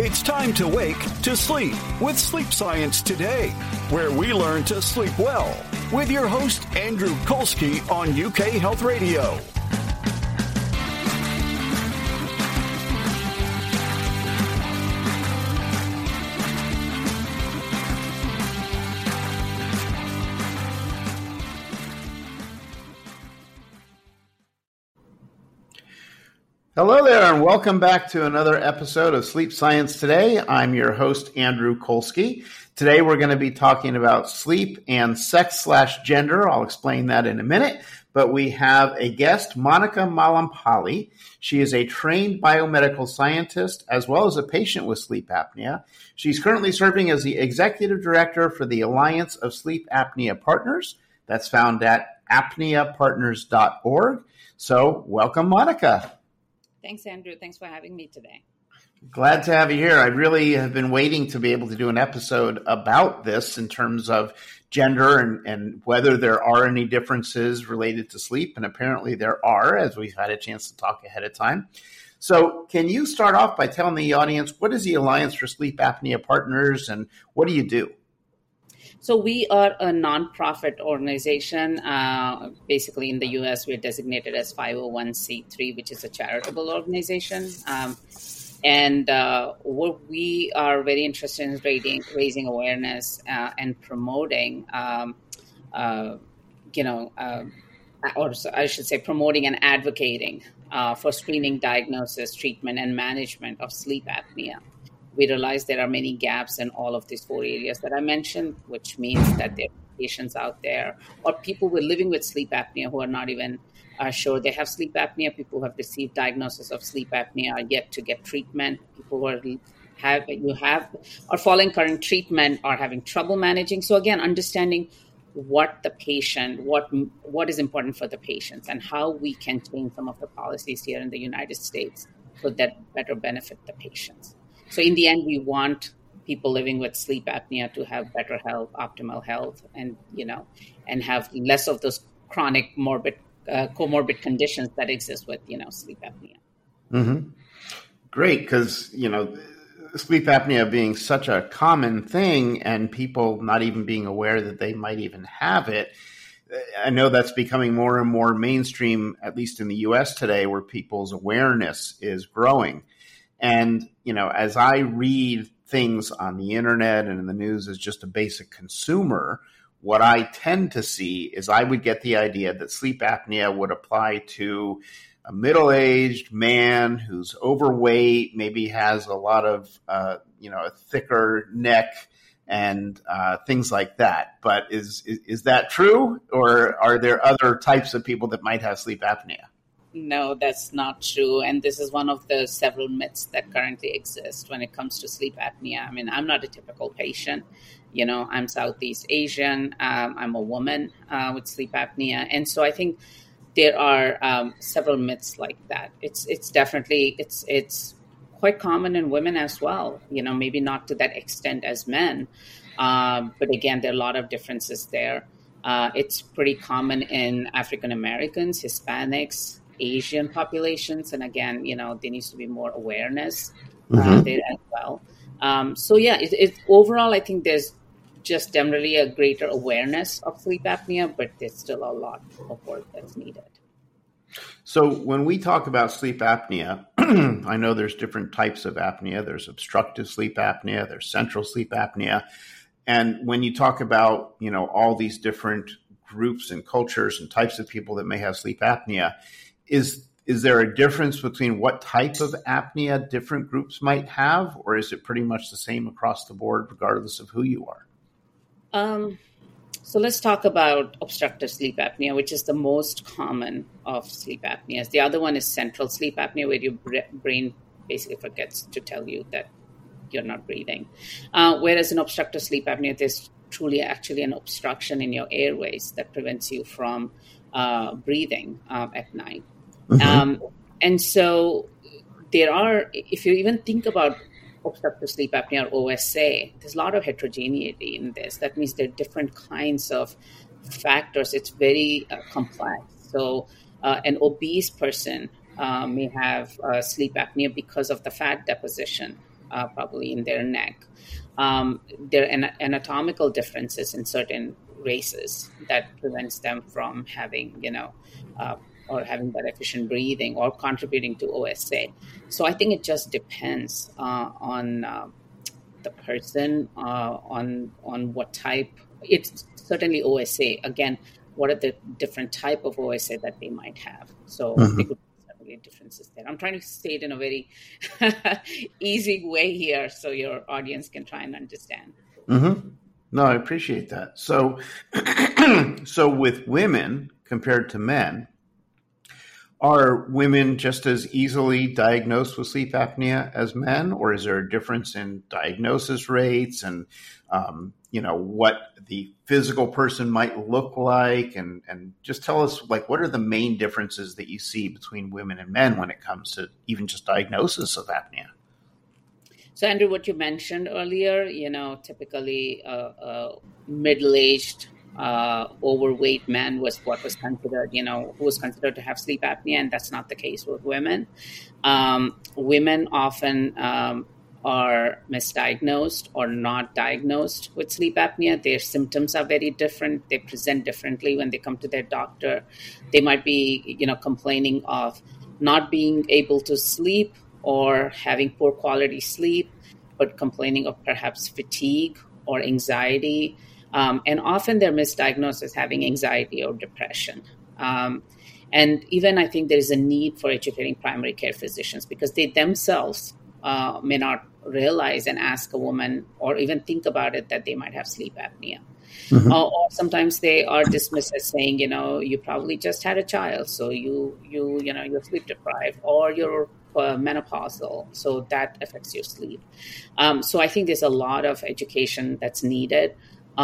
It's time to wake to sleep with Sleep Science Today, where we learn to sleep well with your host, Andrew Kolsky on UK Health Radio. Hello there, and welcome back to another episode of Sleep Science Today. I'm your host, Andrew Kolsky. Today we're going to be talking about sleep and sex/gender. I'll explain that in a minute. But we have a guest, Monica Malampalli. She is a trained biomedical scientist as well as a patient with sleep apnea. She's currently serving as the executive director for the Alliance of Sleep Apnea Partners. That's found at apneapartners.org. So welcome, Monica. Thanks, Andrew. Thanks for having me today. Glad to have you here. I really have been waiting to be able to do an episode about this in terms of gender and whether there are any differences related to sleep. And apparently there are, as we've had a chance to talk ahead of time. So can you start off by telling the audience, what is the Alliance for Sleep Apnea Partners and what do you do? So we are a nonprofit organization. Basically, in the U.S., we're designated as 501c3, which is a charitable organization. And we are very interested in raising awareness and promoting, or I should say promoting and advocating for screening, diagnosis, treatment, and management of sleep apnea. We realize there are many gaps in all of these four areas that I mentioned, which means that there are patients out there or people who are living with sleep apnea who are not even sure they have sleep apnea. People who have received diagnosis of sleep apnea are yet to get treatment. People who are following current treatment are having trouble managing. So again, understanding what the patient, what is important for the patients and how we can change some of the policies here in the United States so that better benefit the patients. So in the end, we want people living with sleep apnea to have better health, optimal health, and have less of those chronic comorbid conditions that exist with sleep apnea. Mm-hmm. Great, because sleep apnea being such a common thing, and people not even being aware that they might even have it. I know that's becoming more and more mainstream, at least in the U.S. today, where people's awareness is growing. And, as I read things on the internet and in the news as just a basic consumer, what I tend to see is I would get the idea that sleep apnea would apply to a middle-aged man who's overweight, maybe has a lot of, a thicker neck and things like that. But is that true? Or are there other types of people that might have sleep apnea? No, that's not true. And this is one of the several myths that currently exist when it comes to sleep apnea. I mean, I'm not a typical patient. I'm Southeast Asian. I'm a woman with sleep apnea. And so I think there are several myths like that. It's definitely, it's quite common in women as well. Maybe not to that extent as men. But again, there are a lot of differences there. It's pretty common in African Americans, Hispanics, Asian populations, and again, there needs to be more awareness there as well. It's overall, I think there's just generally a greater awareness of sleep apnea, but there's still a lot of work that's needed. So when we talk about sleep apnea, I know there's different types of apnea. There's obstructive sleep apnea, there's central sleep apnea, and when you talk about all these different groups and cultures and types of people that may have sleep apnea. Is there a difference between what type of apnea different groups might have, or is it pretty much the same across the board, regardless of who you are? So let's talk about obstructive sleep apnea, which is the most common of sleep apneas. The other one is central sleep apnea, where your brain basically forgets to tell you that you're not breathing. Whereas in obstructive sleep apnea, there's truly actually an obstruction in your airways that prevents you from breathing at night. Mm-hmm. And so there are, if you even think about obstructive sleep apnea or OSA, there's a lot of heterogeneity in this. That means there are different kinds of factors. It's very complex. So an obese person may have sleep apnea because of the fat deposition probably in their neck. There are anatomical differences in certain races that prevents them from having, or having that efficient breathing or contributing to OSA. So I think it just depends on the person, on what type. It's certainly OSA. Again, what are the different type of OSA that they might have? So there could be certainly differences there. I'm trying to say it in a very easy way here so your audience can try and understand. Mm-hmm. No, I appreciate that. So, so with women compared to men, are women just as easily diagnosed with sleep apnea as men, or is there a difference in diagnosis rates and, what the physical person might look like? And just tell us, what are the main differences that you see between women and men when it comes to even just diagnosis of apnea? So, Andrew, what you mentioned earlier, typically middle-aged, overweight man was what was considered, who was considered to have sleep apnea, and that's not the case with women. Women often are misdiagnosed or not diagnosed with sleep apnea. Their symptoms are very different. They present differently when they come to their doctor. They might be, complaining of not being able to sleep or having poor quality sleep, but complaining of perhaps fatigue or anxiety. And often they're misdiagnosed as having anxiety or depression. And even I think there's a need for educating primary care physicians because they themselves may not realize and ask a woman or even think about it that they might have sleep apnea. Mm-hmm. Or sometimes they are dismissed as saying, you probably just had a child, so you're sleep deprived, or you're menopausal, so that affects your sleep. So I think there's a lot of education that's needed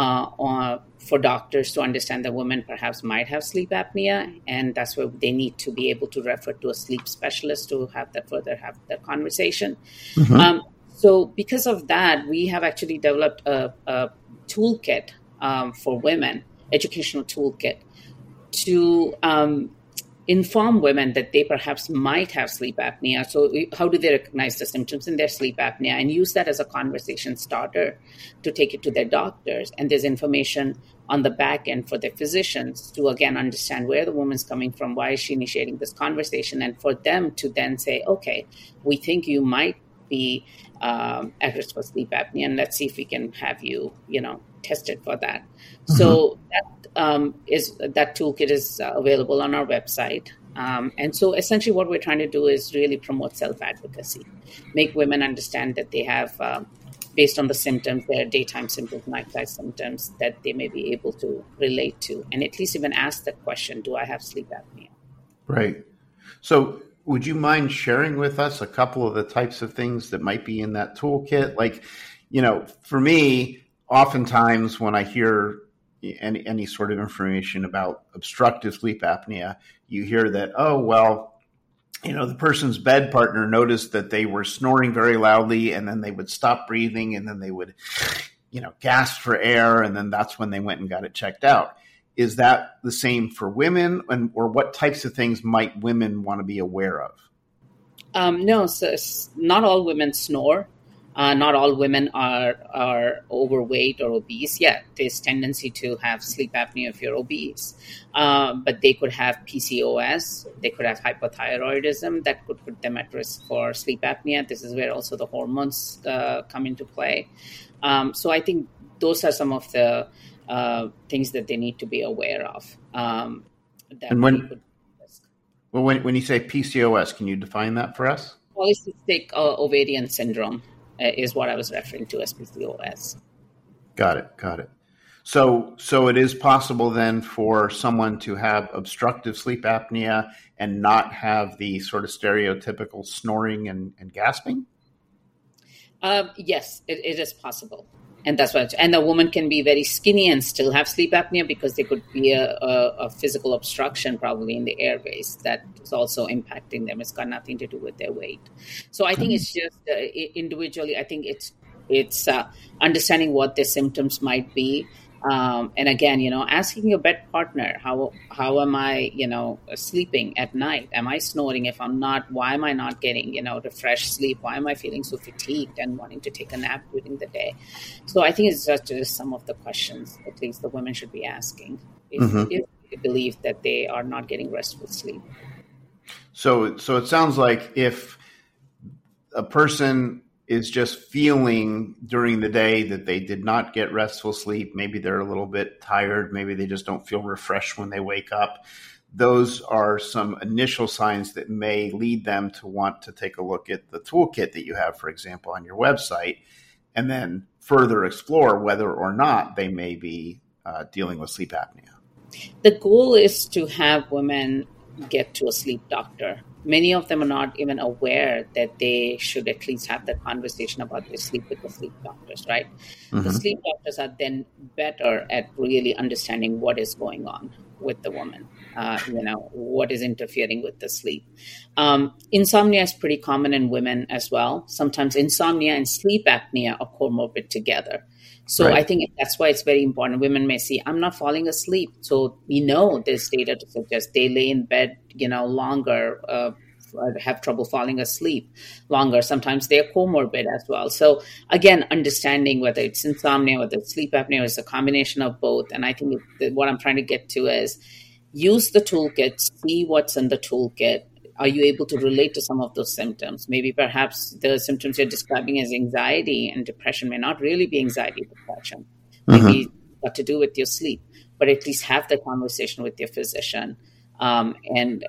for doctors to understand that women perhaps might have sleep apnea, and that's where they need to be able to refer to a sleep specialist to have that conversation. Mm-hmm. So because of that, we have actually developed a toolkit for women, educational toolkit, to inform women that they perhaps might have sleep apnea. So how do they recognize the symptoms in their sleep apnea and use that as a conversation starter to take it to their doctors? And there's information on the back end for their physicians to, again, understand where the woman's coming from, why is she initiating this conversation, and for them to then say, okay, we think you might be at risk for sleep apnea, and let's see if we can have you, tested for that. Mm-hmm. So that toolkit is available on our website. And so essentially what we're trying to do is really promote self-advocacy, make women understand that they have, based on the symptoms, their daytime symptoms, nighttime symptoms, that they may be able to relate to, and at least even ask the question, do I have sleep apnea? Right. So would you mind sharing with us a couple of the types of things that might be in that toolkit? For me, oftentimes when I hear any sort of information about obstructive sleep apnea, you hear that, the person's bed partner noticed that they were snoring very loudly, and then they would stop breathing, and then they would, gasp for air, and then that's when they went and got it checked out. Is that the same for women, or what types of things might women want to be aware of? No, so not all women snore. Not all women are overweight or obese. Yeah, there's tendency to have sleep apnea if you're obese, but they could have PCOS, they could have hypothyroidism that could put them at risk for sleep apnea. This is where also the hormones come into play. So I think those are some of the things that they need to be aware of. When you say PCOS, can you define that for us? Polycystic ovarian syndrome is what I was referring to as PCOS. Got it. So it is possible then for someone to have obstructive sleep apnea and not have the sort of stereotypical snoring and gasping? Yes, it is possible. And that's why. And a woman can be very skinny and still have sleep apnea because there could be a physical obstruction probably in the airways that is also impacting them. It's got nothing to do with their weight. So I think it's just individually. I think it's understanding what their symptoms might be And again, asking your bed partner, how am I, sleeping at night? Am I snoring? If I'm not, why am I not getting, refreshed sleep? Why am I feeling so fatigued and wanting to take a nap during the day? So I think it's just some of the questions, at least the women should be asking if they believe that they are not getting restful sleep. So it sounds like if a person is just feeling during the day that they did not get restful sleep, maybe they're a little bit tired, maybe they just don't feel refreshed when they wake up, those are some initial signs that may lead them to want to take a look at the toolkit that you have, for example, on your website, and then further explore whether or not they may be dealing with sleep apnea. The goal is to have women get to a sleep doctor. Many of them are not even aware that they should at least have the conversation about their sleep with the sleep doctors, right? Mm-hmm. The sleep doctors are then better at really understanding what is going on with the woman, what is interfering with the sleep. Insomnia is pretty common in women as well. Sometimes insomnia and sleep apnea are comorbid together. So right. I think that's why it's very important. Women may see, I'm not falling asleep. So we know there's data to suggest they lay in bed, longer, have trouble falling asleep longer. Sometimes they're comorbid as well. So again, understanding whether it's insomnia, whether it's sleep apnea, it's a combination of both. And I think what I'm trying to get to is use the toolkit, see what's in the toolkit. Are you able to relate to some of those symptoms? Maybe perhaps the symptoms you're describing as anxiety and depression may not really be anxiety, depression. Maybe it's got to do with your sleep, but at least have the conversation with your physician. And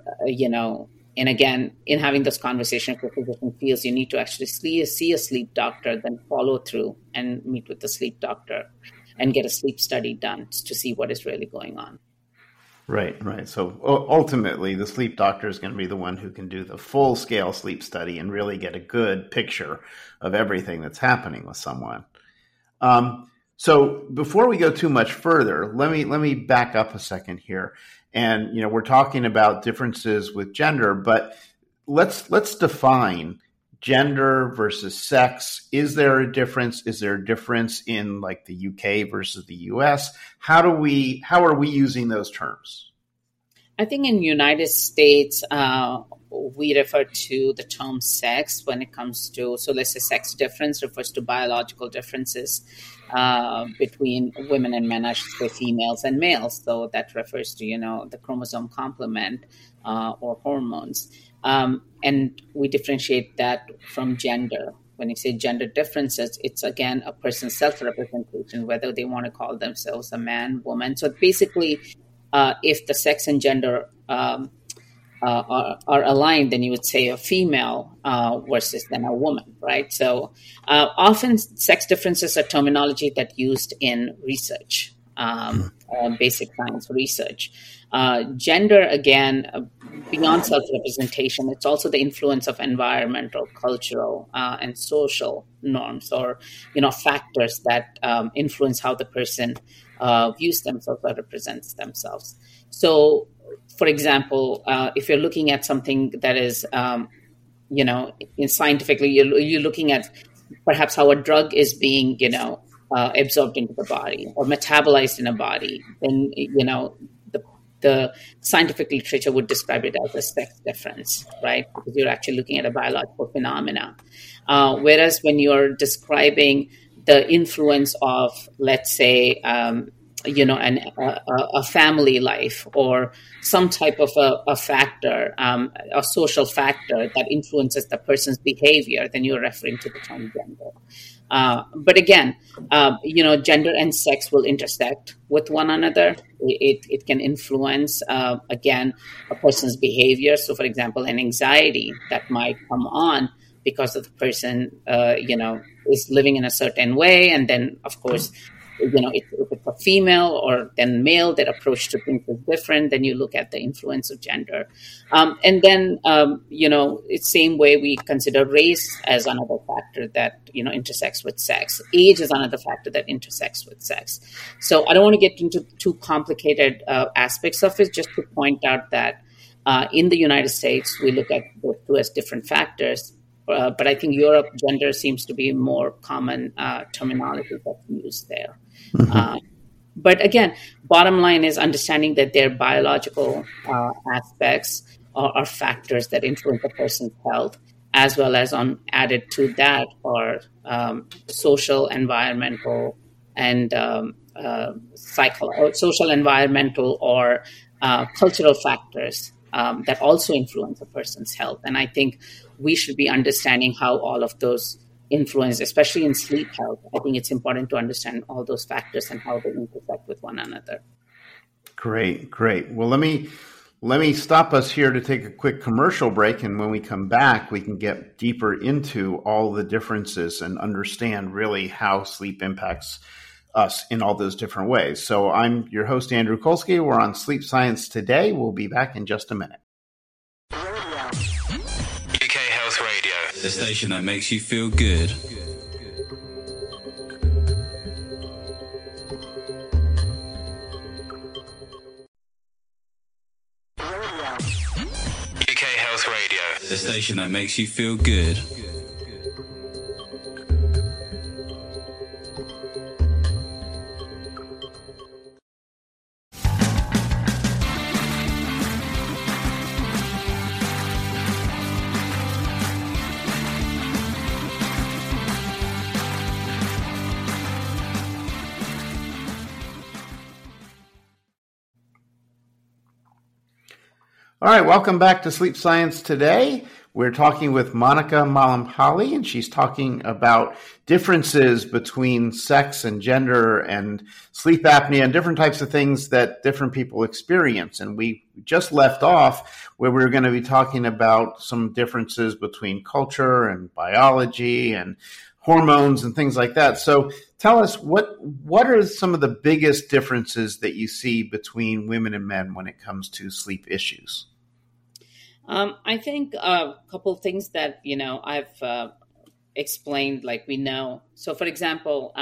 again, in having this conversation, if your physician feels you need to actually see a sleep doctor, then follow through and meet with the sleep doctor and get a sleep study done to see what is really going on. Right. So ultimately, the sleep doctor is going to be the one who can do the full-scale sleep study and really get a good picture of everything that's happening with someone. So before we go too much further, let me back up a second here. And we're talking about differences with gender, but let's define gender versus sex. Is there a difference? Is there a difference in like the UK versus the US? How are we using those terms? I think in the United States, we refer to the term sex when it comes to, so let's say sex difference refers to biological differences between women and men, I should say females and males. So that refers to, the chromosome complement or hormones. And we differentiate that from gender. When you say gender differences, it's again a person's self-representation, whether they want to call themselves a man, woman. So basically, if the sex and gender are aligned, then you would say a female versus then a woman, right? So often sex differences are terminology that's used in research, basic science research. Gender, again, beyond self-representation, it's also the influence of environmental, cultural, and social norms or, factors that influence how the person views themselves or represents themselves. So, for example, if you're looking at something that is, scientifically, you're looking at perhaps how a drug is being, absorbed into the body or metabolized in a body, then, the scientific literature would describe it as a sex difference, right? Because you're actually looking at a biological phenomena. Whereas when you're describing the influence of, let's say, a family life or some type of a factor, a social factor that influences the person's behavior, then you're referring to the term gender. But again, gender and sex will intersect with one another. It can influence, again, a person's behavior. So, for example, an anxiety that might come on because of the person, is living in a certain way. And then, of course, if it's a female or then male, their approach to things is different. Then you look at the influence of gender. And then, it's same way we consider race as another factor that, intersects with sex. Age is another factor that intersects with sex. So I don't want to get into too complicated aspects of it, just to point out that in the United States, we look at those two as different factors. But I think Europe, gender seems to be more common terminology that's used there. Mm-hmm. But again, bottom line is understanding that there are biological aspects or factors that influence a person's health, as well as on added to that are social, environmental, and social, environmental, or cultural factors that also influence a person's health. And I think we should be understanding how all of those influence, especially in sleep health. I think it's important to understand all those factors and how they intersect with one another. Great. Well, let me stop us here to take a quick commercial break. And when we come back, we can get deeper into all the differences and understand really how sleep impacts us in all those different ways. So I'm your host, Andrew Kolsky. We're on Sleep Science Today. We'll be back in just a minute. UK Health Radio, the station that makes you feel good. UK Health Radio, the station that makes you feel good. All right, welcome back to Sleep Science Today. We're talking with Monica Malampalli, and she's talking about differences between sex and gender and sleep apnea and different types of things that different people experience. And we just left off where we were going to be talking about some differences between culture and biology and hormones and things like that. So tell us, what are some of the biggest differences that you see between women and men when it comes to sleep issues? I think a couple of things that, I've explained, like we know. So, for example,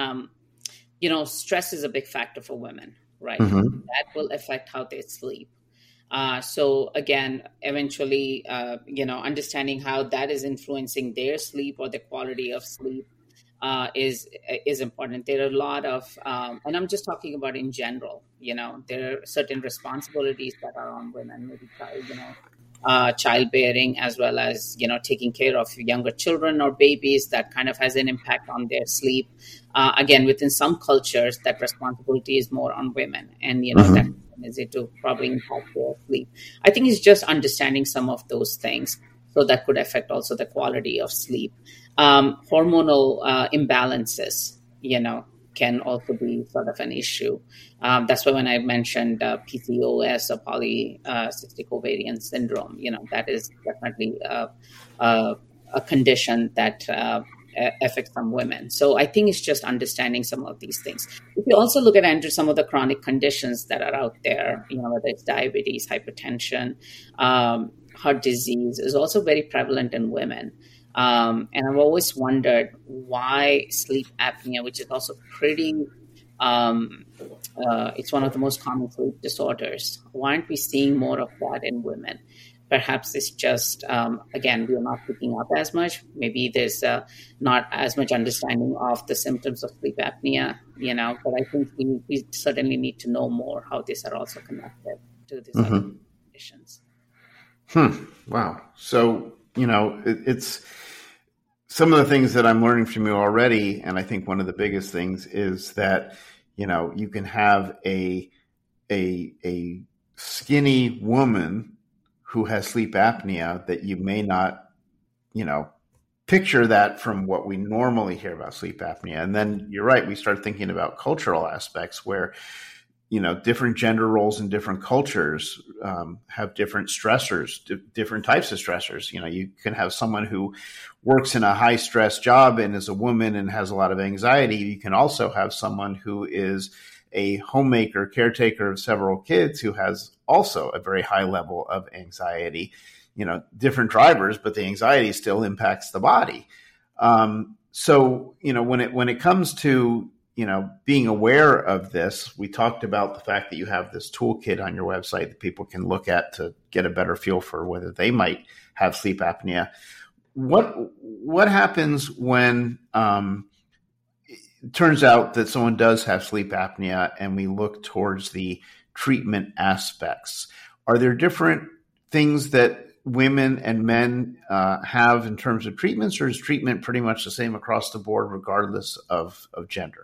stress is a big factor for women, right? Mm-hmm. That will affect how they sleep. So, again, eventually, understanding how that is influencing their sleep or the quality of sleep is important. There are a lot of, and I'm just talking about in general, there are certain responsibilities that are on women, maybe, childbearing, as well as, taking care of younger children or babies. That kind of has an impact on their sleep. Again, within some cultures, that responsibility is more on women, and, that is it to probably impact their sleep. I think it's just understanding some of those things. So that could affect also the quality of sleep. Hormonal imbalances, can also be sort of an issue. That's why when I mentioned PCOS or polycystic ovarian syndrome, that is definitely a condition that affects some women. So I think it's just understanding some of these things. If you also look at, Andrew, some of the chronic conditions that are out there, whether it's diabetes, hypertension, heart disease, is also very prevalent in women. And I've always wondered why sleep apnea, which is also pretty, it's one of the most common sleep disorders. Why aren't we seeing more of that in women? Perhaps it's just, again, we're not picking up as much. Maybe there's not as much understanding of the symptoms of sleep apnea, but I think we certainly need to know more how these are also connected to these other conditions. Wow. So, it's some of the things that I'm learning from you already. And I think one of the biggest things is that, you can have a skinny woman who has sleep apnea that you may not, picture that from what we normally hear about sleep apnea. And then you're right. We start thinking about cultural aspects where, different gender roles in different cultures have different stressors, different types of stressors. You can have someone who works in a high stress job and is a woman and has a lot of anxiety. You can also have someone who is a homemaker, caretaker of several kids who has also a very high level of anxiety. Different drivers, but the anxiety still impacts the body. So, when it comes to being aware of this, we talked about the fact that you have this toolkit on your website that people can look at to get a better feel for whether they might have sleep apnea. What happens when it turns out that someone does have sleep apnea and we look towards the treatment aspects. Are there different things that women and men have in terms of treatments, or is treatment pretty much the same across the board regardless of gender?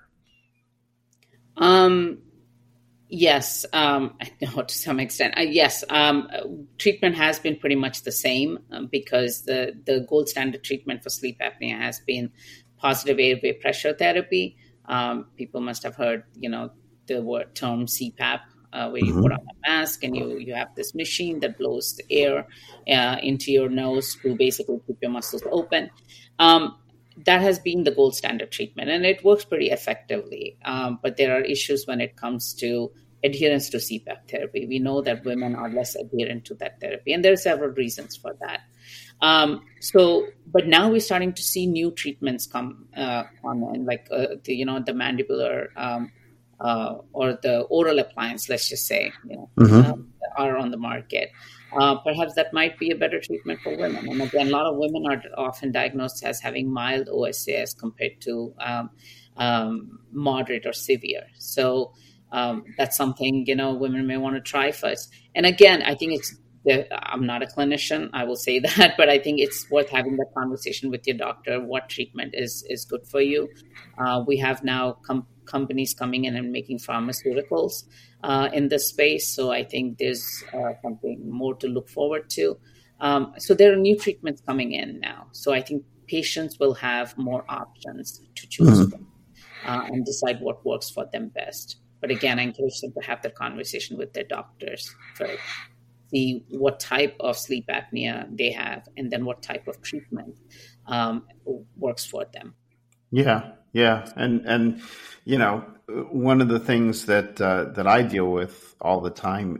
Yes, to some extent. Yes, treatment has been pretty much the same because the gold standard treatment for sleep apnea has been positive airway pressure therapy. People must have heard, the word term CPAP, where you put on a mask and you have this machine that blows the air into your nose to basically keep your muscles open. That has been the gold standard treatment, and it works pretty effectively. But there are issues when it comes to adherence to CPAP therapy. We know that women are less adherent to that therapy, and there are several reasons for that. But now we're starting to see new treatments come on, like the mandibular or the oral appliance, let's just say, are on the market. Perhaps that might be a better treatment for women. And again, a lot of women are often diagnosed as having mild OSA as compared to moderate or severe. So that's something, women may want to try first. And again, I think I'm not a clinician, I will say that, but I think it's worth having that conversation with your doctor. What treatment is good for you? We have now companies coming in and making pharmaceuticals in this space. So I think there's something more to look forward to. So there are new treatments coming in now. So I think patients will have more options to choose from and decide what works for them best. But again, I encourage them to have the conversation with their doctors first. See what type of sleep apnea they have, and then what type of treatment works for them. Yeah. And one of the things that I deal with all the time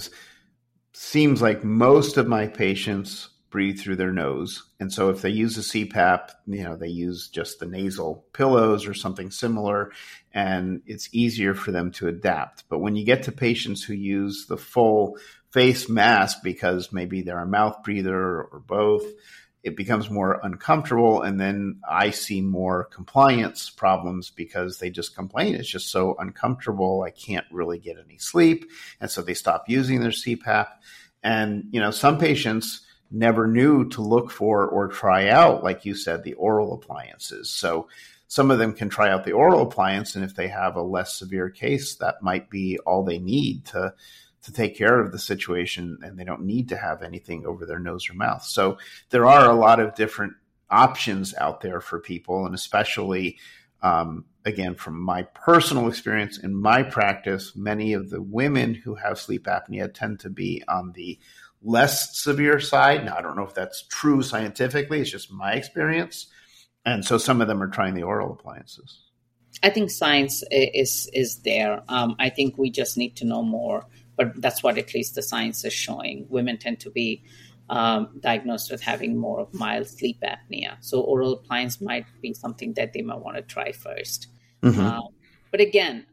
seems like most of my patients breathe through their nose. And so if they use a CPAP, they use just the nasal pillows or something similar, and it's easier for them to adapt. But when you get to patients who use the full face mask because maybe they're a mouth breather or both, it becomes more uncomfortable. And then I see more compliance problems because they just complain. It's just so uncomfortable. I can't really get any sleep. And so they stop using their CPAP. And, some patients never knew to look for or try out, like you said, the oral appliances. So some of them can try out the oral appliance. And if they have a less severe case, that might be all they need to take care of the situation, and they don't need to have anything over their nose or mouth. So there are a lot of different options out there for people, and especially, again, from my personal experience in my practice, many of the women who have sleep apnea tend to be on the less severe side. Now, I don't know if that's true scientifically. It's just my experience. And so some of them are trying the oral appliances. I think science is there. I think we just need to know more. But that's what at least the science is showing. Women tend to be diagnosed with having more of mild sleep apnea. So oral appliance might be something that they might want to try first. But again,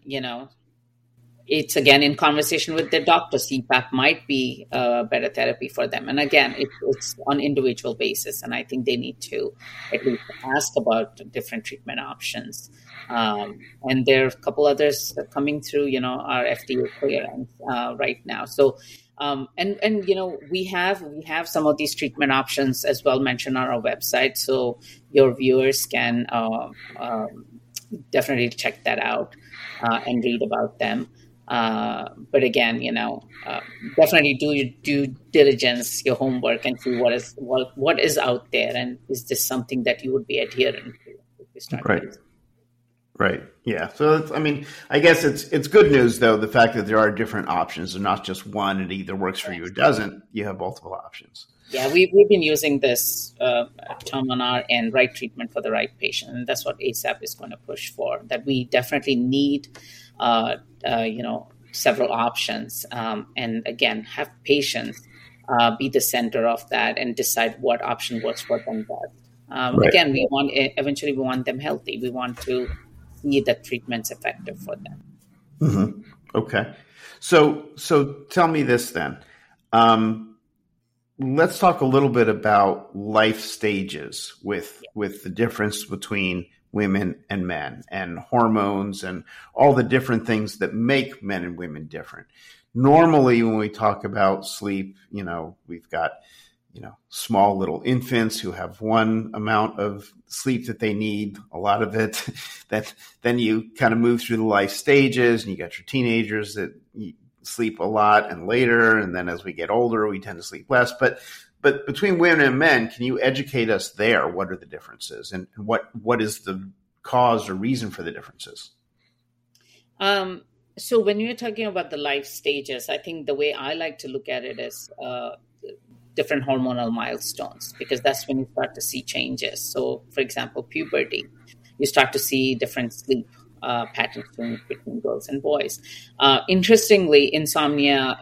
it's again in conversation with their doctor. CPAP might be a better therapy for them. And again, it's on individual basis. And I think they need to at least ask about different treatment options. And there are a couple others coming through, our FDA clearance right now. So, we have some of these treatment options as well mentioned on our website. So your viewers can definitely check that out and read about them. But again, definitely do your due diligence, your homework, and see what is out there, and is this something that you would be adherent to if you start using? Right. Yeah. So I guess it's good news though, the fact that there are different options and not just one, and either works for you or doesn't. You have multiple options. Yeah, we've been using this term on our end, right treatment for the right patient, and that's what ASAP is going to push for. That we definitely need, several options, and again, have patients be the center of that and decide what option works for them best. Again, we want them healthy. We want to see that treatment's effective for them. Okay, so tell me this then. Let's talk a little bit about life stages with the difference between women and men, and hormones and all the different things that make men and women different. Normally, when we talk about sleep, we've got, small little infants who have one amount of sleep that they need, a lot of it, that then you kind of move through the life stages, and you got your teenagers that sleep a lot and later. And then as we get older, we tend to sleep less. But between women and men, can you educate us there? What are the differences, and what is the cause or reason for the differences? So when you're talking about the life stages, I think the way I like to look at it is different hormonal milestones, because that's when you start to see changes. So, for example, puberty, you start to see different sleep patterns between girls and boys. Interestingly, insomnia,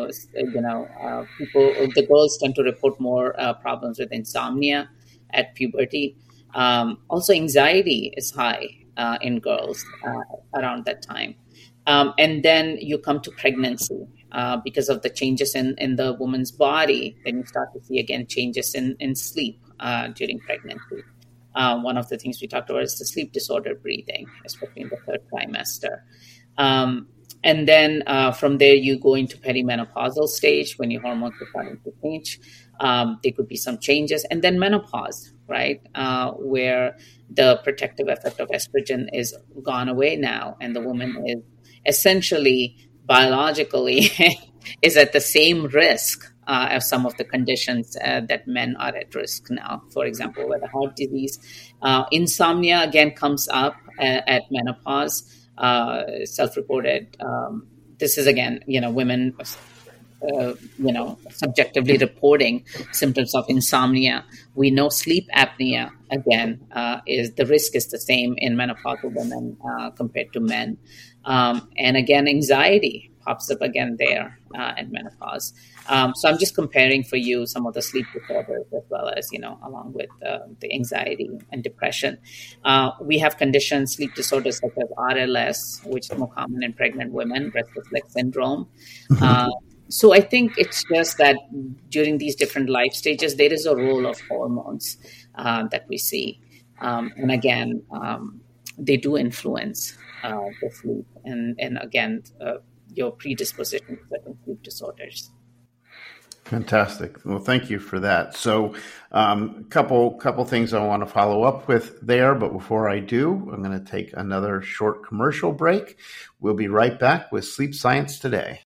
the girls tend to report more problems with insomnia at puberty. Also, anxiety is high in girls around that time. And then you come to pregnancy. Because of the changes in the woman's body, then you start to see, again, changes in sleep during pregnancy. One of the things we talked about is the sleep disordered breathing, especially in the third trimester. And then from there, you go into perimenopausal stage when your hormones are starting to change. There could be some changes. And then menopause, right, where the protective effect of estrogen is gone away now, and the woman is essentially biologically is at the same risk as some of the conditions that men are at risk now. For example, with the heart disease, insomnia again comes up at menopause, self-reported. This is again, women, subjectively reporting symptoms of insomnia. We know sleep apnea again is the risk is the same in menopausal women compared to men. And again, anxiety pops up again there at menopause. So I'm just comparing for you some of the sleep disorders as well as, along with the anxiety and depression. We have conditions, sleep disorders such as RLS, which is more common in pregnant women, restless leg syndrome. So I think it's just that during these different life stages, there is a role of hormones that we see. And again, they do influence the sleep and again, your predisposition to certain sleep disorders. Fantastic. Well, thank you for that. So couple things I want to follow up with there. But before I do, I'm going to take another short commercial break. We'll be right back with Sleep Science Today.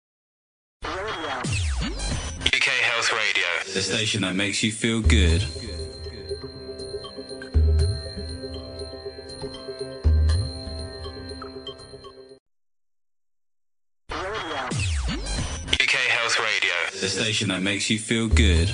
UK Health Radio, the station that makes you feel good. UK Health Radio, the station that makes you feel good.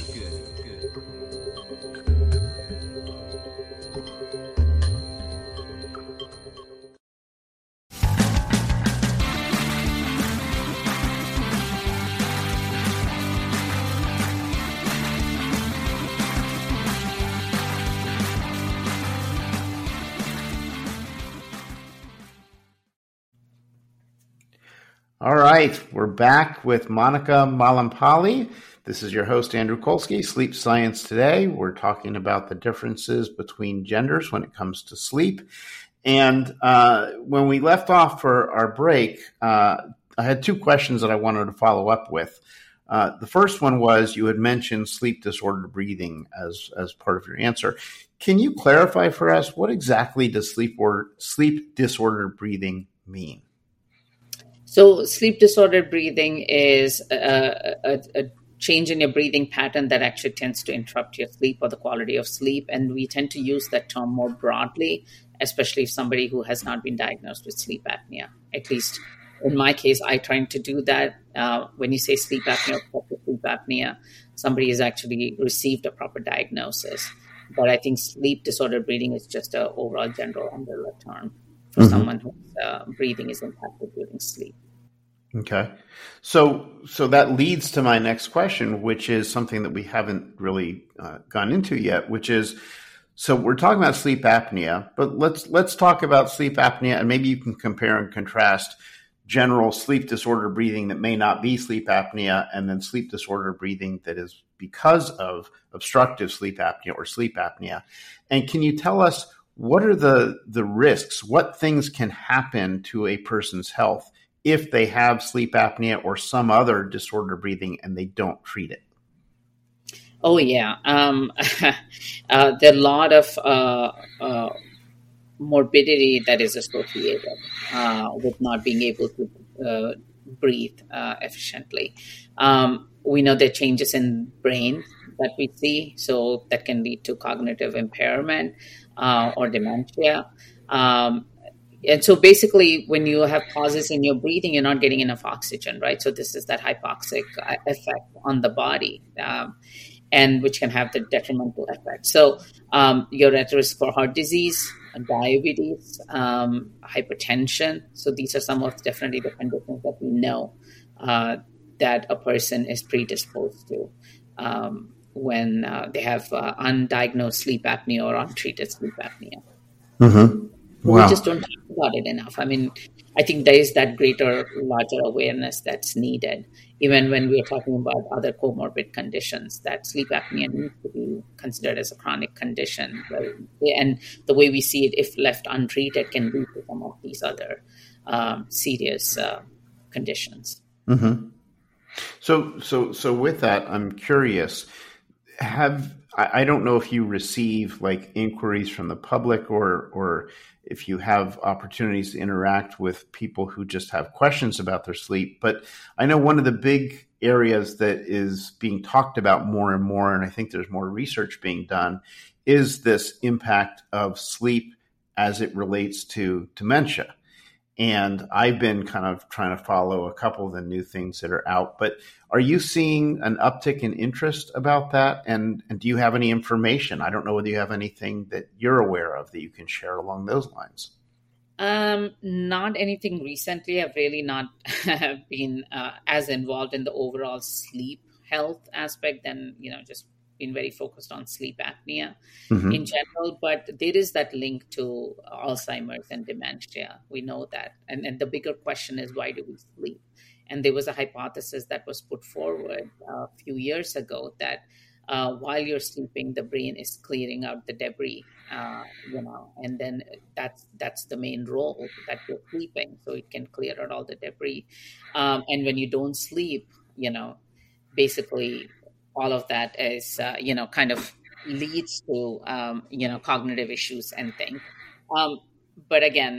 All right, we're back with Monica Malampalli. This is your host, Andrew Kolsky, Sleep Science Today. We're talking about the differences between genders when it comes to sleep. And when we left off for our break, I had two questions that I wanted to follow up with. The first one was you had mentioned sleep disordered breathing as part of your answer. Can you clarify for us what exactly does sleep disordered breathing mean? So sleep disordered breathing is a change in your breathing pattern that actually tends to interrupt your sleep or the quality of sleep. And we tend to use that term more broadly, especially if somebody who has not been diagnosed with sleep apnea. At least in my case, I try to do that. When you say sleep apnea or sleep apnea, somebody has actually received a proper diagnosis. But I think sleep disordered breathing is just an overall general umbrella term for someone whose breathing is impacted during sleep. Okay. So that leads to my next question, which is something that we haven't really gone into yet, which is, so we're talking about sleep apnea, but let's talk about sleep apnea, and maybe you can compare and contrast general sleep disorder breathing that may not be sleep apnea, and then sleep disorder breathing that is because of obstructive sleep apnea or sleep apnea. And can you tell us what are the risks? What things can happen to a person's health if they have sleep apnea or some other disordered breathing and they don't treat it? Oh, yeah. There are a lot of morbidity that is associated with not being able to breathe efficiently. We know there are changes in brain that we see, so that can lead to cognitive impairment or dementia. And so basically, when you have pauses in your breathing, you're not getting enough oxygen, right? So this is that hypoxic effect on the body. And which can have the detrimental effect. So you're at risk for heart disease, diabetes, hypertension. So these are some of definitely the conditions that we know that a person is predisposed to when they have undiagnosed sleep apnea or untreated sleep apnea. Mm-hmm. Wow. We just don't talk about it enough. I mean, I think there is that larger awareness that's needed, even when we are talking about other comorbid conditions, that sleep apnea needs to be considered as a chronic condition. And the way we see it, if left untreated, can lead to some of these other serious conditions. Mm-hmm. So with that, I'm curious, I don't know if you receive like inquiries from the public or if you have opportunities to interact with people who just have questions about their sleep. But I know one of the big areas that is being talked about more and more, and I think there's more research being done, is this impact of sleep as it relates to dementia. And I've been kind of trying to follow a couple of the new things that are out. But are you seeing an uptick in interest about that? And do you have any information? I don't know whether you have anything that you're aware of that you can share along those lines. Not anything recently. I've really not been as involved in the overall sleep health aspect than, just been very focused on sleep apnea in general, but there is that link to Alzheimer's and dementia. We know that. And the bigger question is, why do we sleep? And there was a hypothesis that was put forward a few years ago that while you're sleeping, the brain is clearing out the debris, and then that's the main role, that you're sleeping, so it can clear out all the debris. And when you don't sleep, basically all of that is, kind of leads to, cognitive issues and things. But again,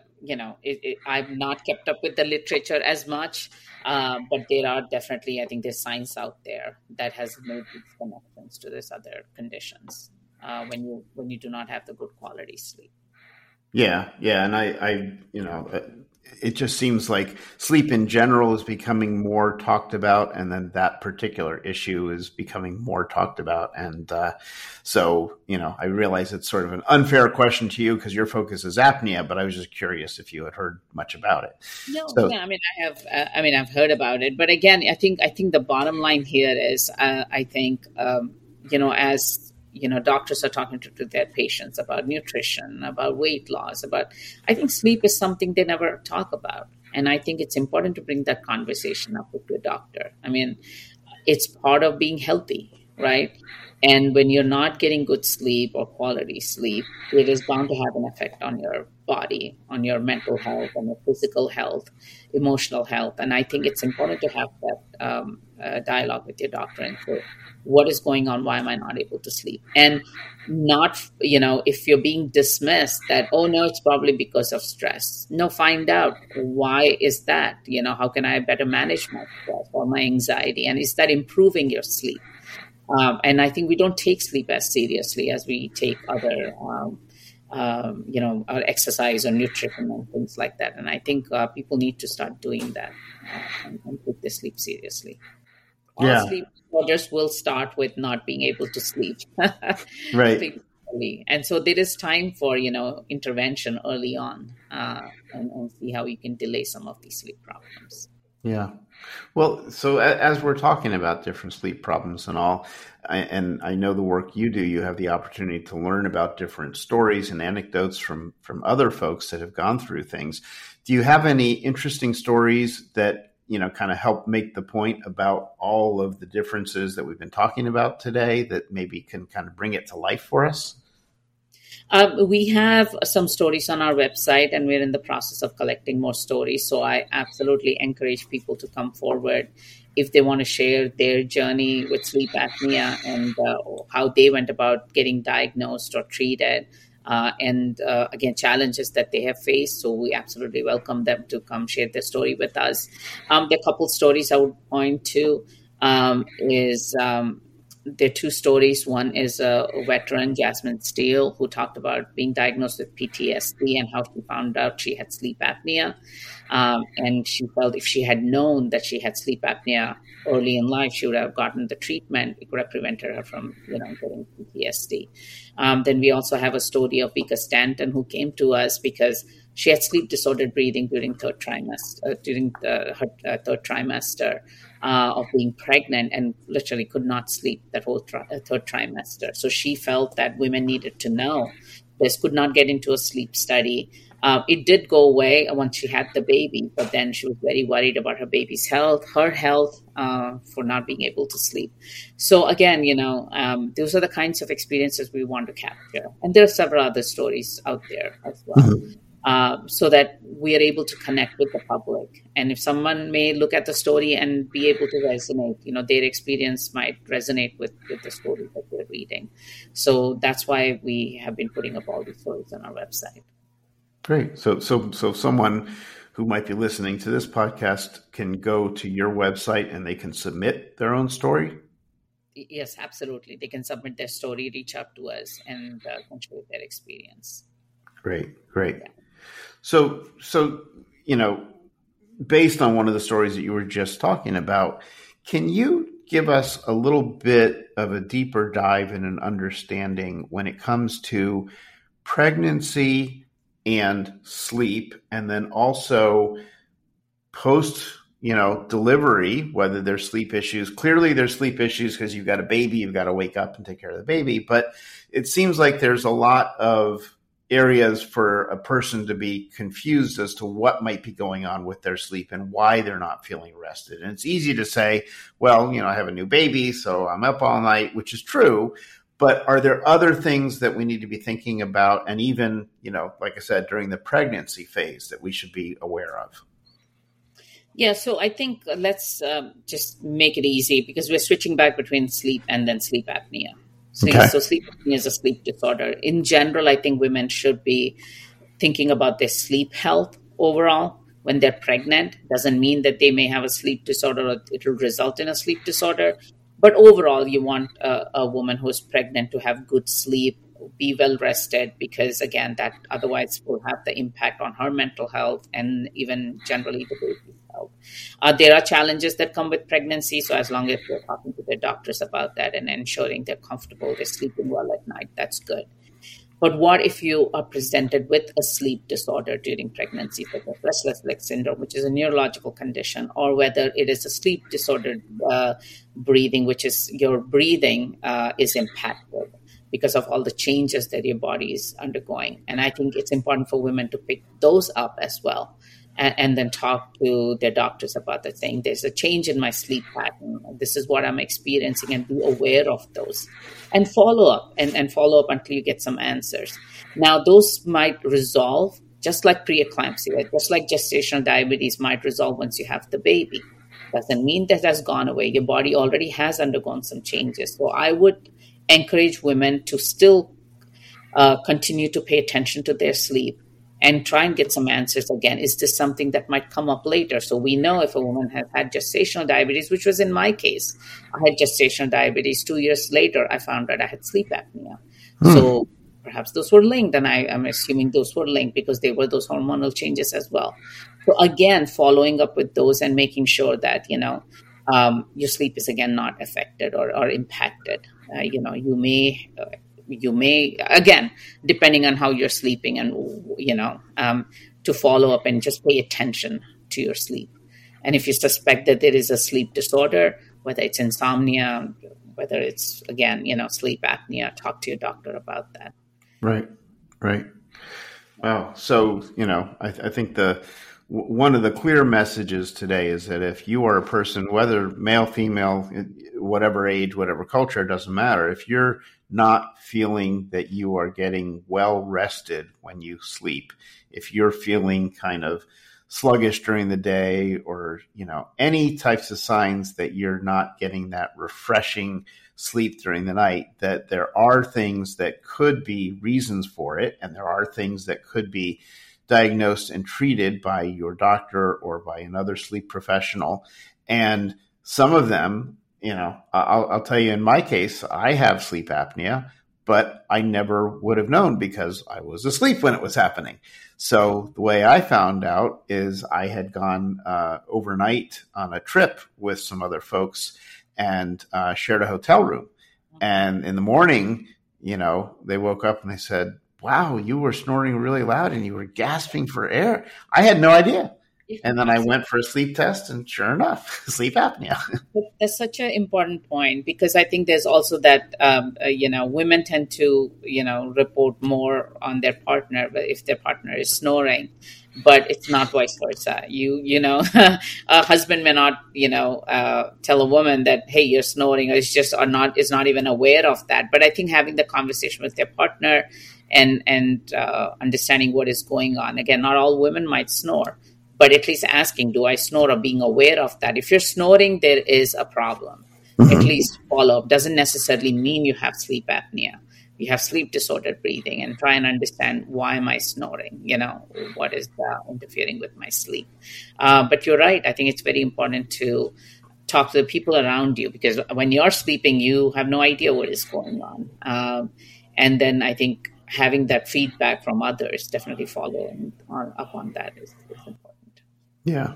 I've not kept up with the literature as much, but there are definitely, I think there's science out there that has made these connections to these other conditions when you do not have the good quality sleep. Yeah. And I it just seems like sleep in general is becoming more talked about, and then that particular issue is becoming more talked about. And so, I realize it's sort of an unfair question to you because your focus is apnea, but I was just curious if you had heard much about it. No, I've heard about it, but again, I think the bottom line here is, doctors are talking to their patients about nutrition, about weight loss, I think sleep is something they never talk about. And I think it's important to bring that conversation up with your doctor. I mean, it's part of being healthy, right? And when you're not getting good sleep or quality sleep, it is bound to have an effect on your body, on your mental health, on your physical health, emotional health. And I think it's important to have that dialogue with your doctor and say, what is going on? Why am I not able to sleep? And not, if you're being dismissed that, oh no, it's probably because of stress. No, find out why is that? How can I better manage my stress or my anxiety? And is that improving your sleep? And I think we don't take sleep as seriously as we take other, exercise or nutrition and things like that. And I think people need to start doing that and take their sleep seriously. Yeah. All sleep disorders will start with not being able to sleep. Right. And so there is time for, intervention early on and see how you can delay some of these sleep problems. Yeah. Well, so as we're talking about different sleep problems and all, and I know the work you do, you have the opportunity to learn about different stories and anecdotes from other folks that have gone through things. Do you have any interesting stories that, kind of help make the point about all of the differences that we've been talking about today that maybe can kind of bring it to life for us? We have some stories on our website, and we're in the process of collecting more stories. So I absolutely encourage people to come forward if they want to share their journey with sleep apnea and how they went about getting diagnosed or treated. And again, challenges that they have faced. So we absolutely welcome them to come share their story with us. There are a couple stories I would point to. There are two stories. One is a veteran, Jasmine Steele, who talked about being diagnosed with PTSD and how she found out she had sleep apnea. And she felt if she had known that she had sleep apnea early in life, she would have gotten the treatment. It could have prevented her from, getting PTSD. Then we also have a story of Vika Stanton, who came to us because she had sleep disordered breathing during her third trimester of being pregnant, and literally could not sleep that whole third trimester. So she felt that women needed to know. This could not get into a sleep study. It did go away once she had the baby, but then she was very worried about her baby's health, her health, for not being able to sleep. So again, those are the kinds of experiences we want to capture. And there are several other stories out there as well. Mm-hmm. So that we are able to connect with the public. And if someone may look at the story and be able to resonate, their experience might resonate with the story that they're reading. So that's why we have been putting up all these stories on our website. Great. So someone who might be listening to this podcast can go to your website and they can submit their own story? Yes, absolutely. They can submit their story, reach out to us, and share their experience. Great. Yeah. So, based on one of the stories that you were just talking about, can you give us a little bit of a deeper dive in an understanding when it comes to pregnancy and sleep, and then also post, delivery, whether there's sleep issues? Clearly there's sleep issues because you've got a baby, you've got to wake up and take care of the baby, but it seems like there's a lot of areas for a person to be confused as to what might be going on with their sleep and why they're not feeling rested. And it's easy to say, well, I have a new baby, so I'm up all night, which is true. But are there other things that we need to be thinking about? And even, like I said, during the pregnancy phase that we should be aware of? Yeah, so I think let's just make it easy, because we're switching back between sleep and then sleep apnea. So sleep apnea is a sleep disorder. In general, I think women should be thinking about their sleep health overall when they're pregnant. Doesn't mean that they may have a sleep disorder or it will result in a sleep disorder. But overall, you want a woman who is pregnant to have good sleep, be well rested, because again, that otherwise will have the impact on her mental health and even generally the baby's health. There are challenges that come with pregnancy. So as long as they're talking to their doctors about that and ensuring they're comfortable, they're sleeping well at night, that's good. But what if you are presented with a sleep disorder during pregnancy, such as restless leg syndrome, which is a neurological condition, or whether it is a sleep disordered breathing, which is your breathing is impacted because of all the changes that your body is undergoing. And I think it's important for women to pick those up as well. And then talk to their doctors about that, saying there's a change in my sleep pattern. This is what I'm experiencing, and be aware of those. And follow up and follow up until you get some answers. Now, those might resolve just like preeclampsia, just like gestational diabetes might resolve once you have the baby. Doesn't mean that has gone away. Your body already has undergone some changes. So I would encourage women to still continue to pay attention to their sleep and try and get some answers again. Is this something that might come up later? So we know if a woman has had gestational diabetes, which was in my case, I had gestational diabetes. 2 years later, I found out I had sleep apnea. So perhaps those were linked, and I'm assuming those were linked because they were those hormonal changes as well. So again, following up with those and making sure that, your sleep is again not affected or impacted. You may, again, depending on how you're sleeping, and, to follow up and just pay attention to your sleep. And if you suspect that there is a sleep disorder, whether it's insomnia, whether it's, again, sleep apnea, talk to your doctor about that. Right. Wow. So, I think one of the clear messages today is that if you are a person, whether male, female, whatever age, whatever culture, it doesn't matter. If you're not feeling that you are getting well rested when you sleep, if you're feeling kind of sluggish during the day, or, any types of signs that you're not getting that refreshing sleep during the night, that there are things that could be reasons for it. And there are things that could be diagnosed and treated by your doctor or by another sleep professional. And some of them, I'll tell you, in my case, I have sleep apnea, but I never would have known because I was asleep when it was happening. So the way I found out is I had gone overnight on a trip with some other folks and shared a hotel room. And in the morning, they woke up and they said, "Wow, you were snoring really loud and you were gasping for air." I had no idea. And then I went for a sleep test, and sure enough, sleep apnea. That's such an important point, because I think there's also that, women tend to, report more on their partner if their partner is snoring, but it's not vice versa. A husband may not, tell a woman that, hey, you're snoring, or is not even aware of that. But I think having the conversation with their partner and understanding what is going on. Again, not all women might snore, but at least asking, do I snore, or being aware of that. If you're snoring, there is a problem. At least follow up. Doesn't necessarily mean you have sleep apnea. You have sleep disordered breathing, and try and understand, why am I snoring? What is interfering with my sleep? But you're right. I think it's very important to talk to the people around you, because when you're sleeping, you have no idea what is going on. And then I think having that feedback from others, definitely following up on that is important. Yeah.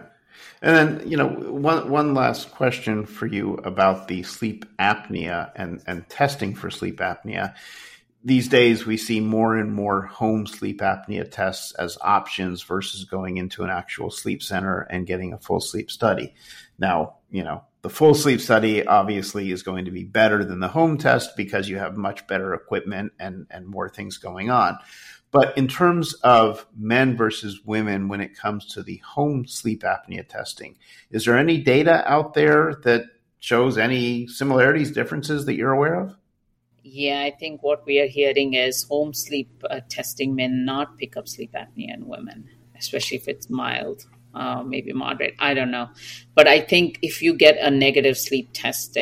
And then, one last question for you about the sleep apnea and testing for sleep apnea. These days, we see more and more home sleep apnea tests as options versus going into an actual sleep center and getting a full sleep study. Now, the full sleep study obviously is going to be better than the home test because you have much better equipment and more things going on. But in terms of men versus women, when it comes to the home sleep apnea testing, is there any data out there that shows any similarities, differences that you're aware of? Yeah, I think what we are hearing is home sleep testing may not pick up sleep apnea in women, especially if it's mild, maybe moderate. I don't know. But I think if you get a negative sleep test,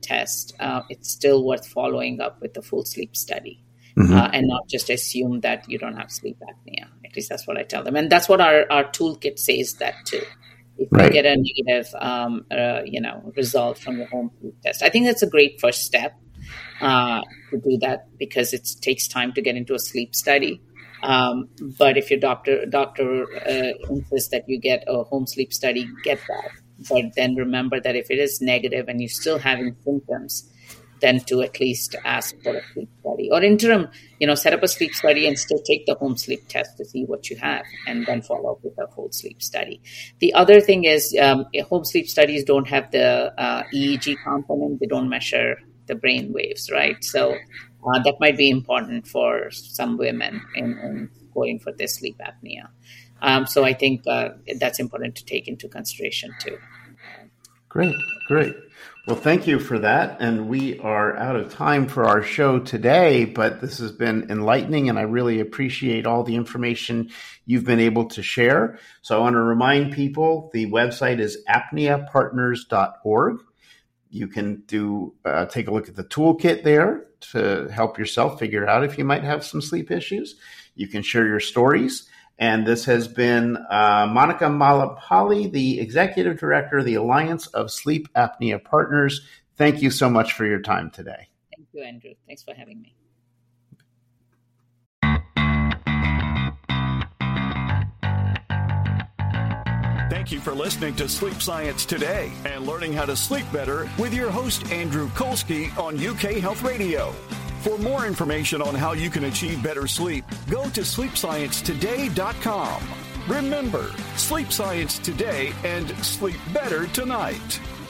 it's still worth following up with the full sleep study. And not just assume that you don't have sleep apnea. At least that's what I tell them. And that's what our toolkit says that too. If you get a negative, result from your home sleep test. I think that's a great first step to do that, because it takes time to get into a sleep study. But if your doctor insists that you get a home sleep study, get that. But then remember that if it is negative and you're still having symptoms, then to at least ask for a sleep study, or interim, set up a sleep study and still take the home sleep test to see what you have, and then follow up with a full sleep study. The other thing is home sleep studies don't have the EEG component. They don't measure the brain waves, right? So that might be important for some women in going for their sleep apnea. So I think that's important to take into consideration too. Great. Well, thank you for that. And we are out of time for our show today, but this has been enlightening, and I really appreciate all the information you've been able to share. So I want to remind people, the website is apneapartners.org. You can take a look at the toolkit there to help yourself figure out if you might have some sleep issues. You can share your stories. And this has been Monica Malapalli, the Executive Director of the Alliance of Sleep Apnea Partners. Thank you so much for your time today. Thank you, Andrew. Thanks for having me. Thank you for listening to Sleep Science Today and learning how to sleep better with your host, Andrew Kolsky, on UK Health Radio. For more information on how you can achieve better sleep, go to sleepsciencetoday.com. Remember, sleep science today and sleep better tonight.